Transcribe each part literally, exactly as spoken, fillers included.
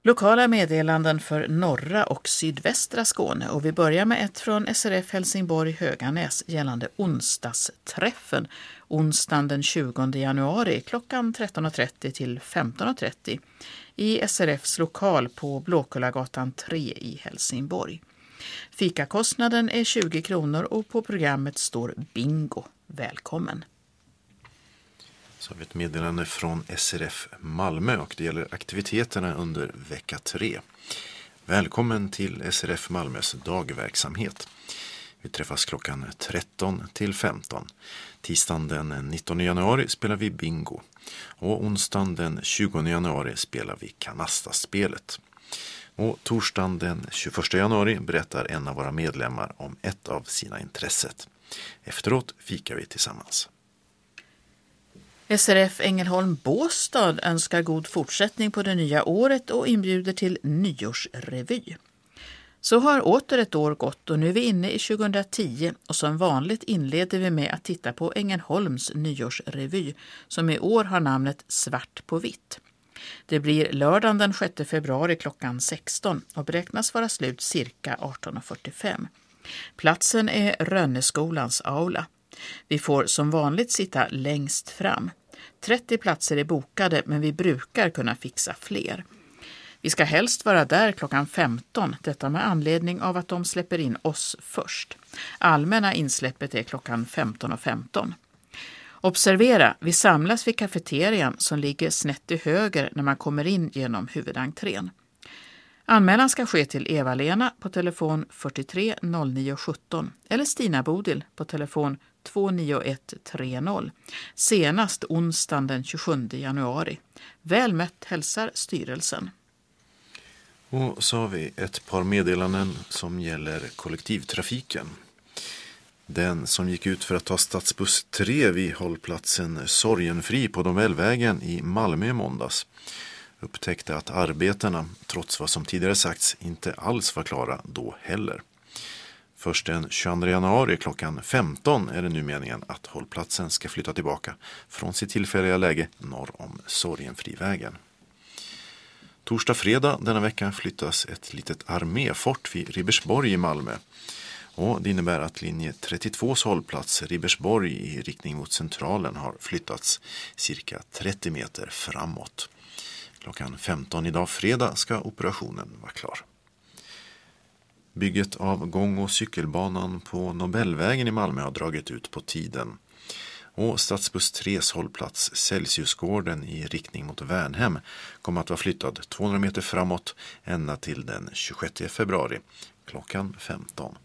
Lokala meddelanden för norra och sydvästra Skåne, och vi börjar med ett från S R F Helsingborg Höganäs gällande onsdagsträffen onsdagen den tjugonde januari klockan tretton och trettio till femton och trettio i S R F:s lokal på Blåkullagatan tre i Helsingborg. Fikakostnaden är tjugo kronor och på programmet står bingo. Välkommen! Så har vi ett meddelande från S R F Malmö och det gäller aktiviteterna under vecka tre. Välkommen till S R F Malmös dagverksamhet. Vi träffas klockan tretton till femton. Tisdagen den nittonde januari spelar vi bingo. Och onsdagen den tjugonde januari spelar vi kanastaspelet. Och torsdagen den tjugoförsta januari berättar en av våra medlemmar om ett av sina intresset. Efteråt fikar vi tillsammans. S R F Ängelholm Båstad önskar god fortsättning på det nya året och inbjuder till nyårsrevy. Så har åter ett år gått och nu är vi inne i tjugohundratio och som vanligt inleder vi med att titta på Ängelholms nyårsrevy som i år har namnet Svart på vitt. Det blir lördagen den sjätte februari klockan sexton och beräknas vara slut cirka arton och fyrtiofem. Platsen är Rönneskolans aula. Vi får som vanligt sitta längst fram. trettio platser är bokade men vi brukar kunna fixa fler. Vi ska helst vara där klockan femton, detta med anledning av att de släpper in oss först. Allmänna insläppet är klockan femton och femton. Observera, vi samlas vid kafeterian som ligger snett till höger när man kommer in genom huvudentrén. Anmälan ska ske till Eva-Lena på telefon fyrtiotre noll nio sjutton eller Stina Bodil på telefon två nio ett tre noll. Senast onsdagen den tjugosjunde januari. Väl mött hälsar styrelsen. Och så har vi ett par meddelanden som gäller kollektivtrafiken. Den som gick ut för att ta stadsbuss tre vid hållplatsen Sorgenfri på Nobelvägen i Malmö i måndags upptäckte att arbetena, trots vad som tidigare sagts, inte alls var klara då heller. Först den tjugoandra januari klockan femton är det nu meningen att hållplatsen ska flytta tillbaka från sitt tillfälliga läge norr om Sorgenfrivägen. Torsdag fredag denna vecka flyttas ett litet arméfort vid Ribersborg i Malmö. Och det innebär att linje trettiotvås hållplats Ribersborg i riktning mot centralen har flyttats cirka trettio meter framåt. Klockan femton idag fredag ska operationen vara klar. Bygget av gång- och cykelbanan på Nobelvägen i Malmö har dragit ut på tiden. Och stadsbuss tres hållplats Celsiusgården i riktning mot Värnhem kommer att vara flyttad tvåhundra meter framåt ända till den tjugosjätte februari klockan femton.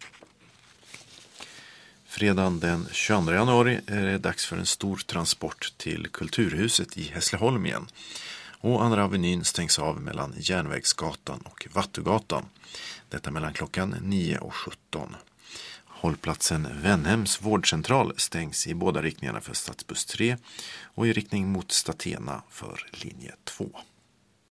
Fredagen den tjugoandra januari är det dags för en stor transport till Kulturhuset i Hässleholm igen. Och Andra Avenyn stängs av mellan Järnvägsgatan och Vattugatan. Detta mellan klockan nio och sjutton. Hållplatsen Vänhems vårdcentral stängs i båda riktningarna för stadsbuss tre och i riktning mot Statena för linje två.